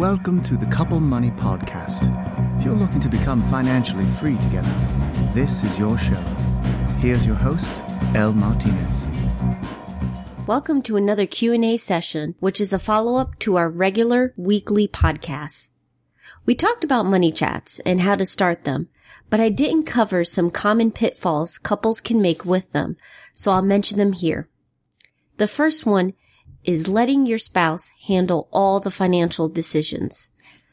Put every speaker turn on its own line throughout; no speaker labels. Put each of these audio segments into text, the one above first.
Welcome to the Couple Money Podcast. If you're looking to become financially free together, this is your show. Here's your host, Elle Martinez.
Welcome to another Q&A session, which is a follow-up to our regular weekly podcast. We talked about money chats and how to start them, but I didn't cover some common pitfalls couples can make with them, so I'll mention them here. The first one is letting your spouse handle all the financial decisions.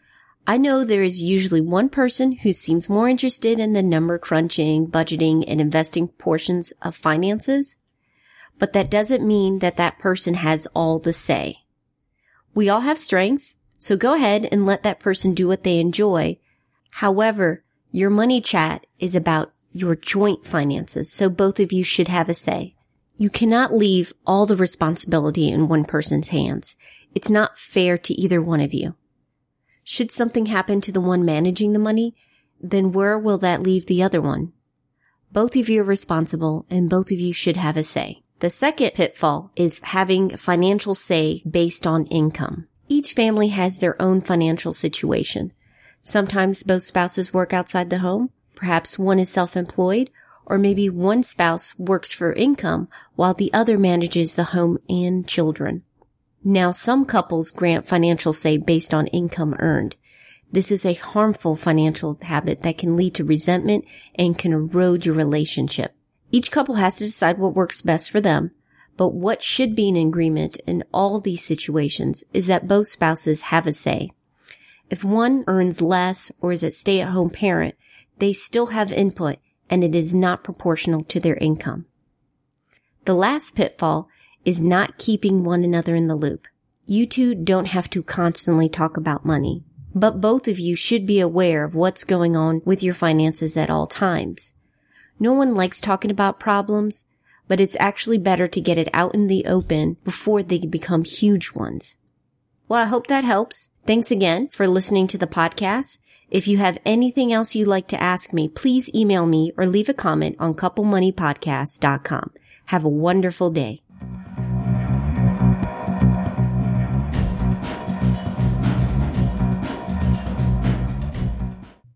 I know there is usually one person who seems more interested in the number crunching, budgeting, and investing portions of finances, but that doesn't mean that that person has all the say. We all have strengths, so go ahead and let that person do what they enjoy. However, your money chat is about your joint finances, so both of you should have a say. You cannot leave all the responsibility in one person's hands. It's not fair to either one of you. Should something happen to the one managing the money, then where will that leave the other one? Both of you are responsible and both of you should have a say. The second pitfall is having financial say based on income. Each family has their own financial situation. Sometimes both spouses work outside the home. Perhaps one is self-employed, or maybe one spouse works for income while the other manages the home and children. Now, some couples grant financial say based on income earned. This is a harmful financial habit that can lead to resentment and can erode your relationship. Each couple has to decide what works best for them, but what should be an agreement in all these situations is that both spouses have a say. If one earns less or is a stay-at-home parent, they still have input, and it is not proportional to their income. The last pitfall is not keeping one another in the loop. You two don't have to constantly talk about money, but both of you should be aware of what's going on with your finances at all times. No one likes talking about problems, but it's actually better to get it out in the open before they become huge ones. Well, I hope that helps. Thanks again for listening to the podcast. If you have anything else you'd like to ask me, please email me or leave a comment on couplemoneypodcast.com. Have a wonderful day.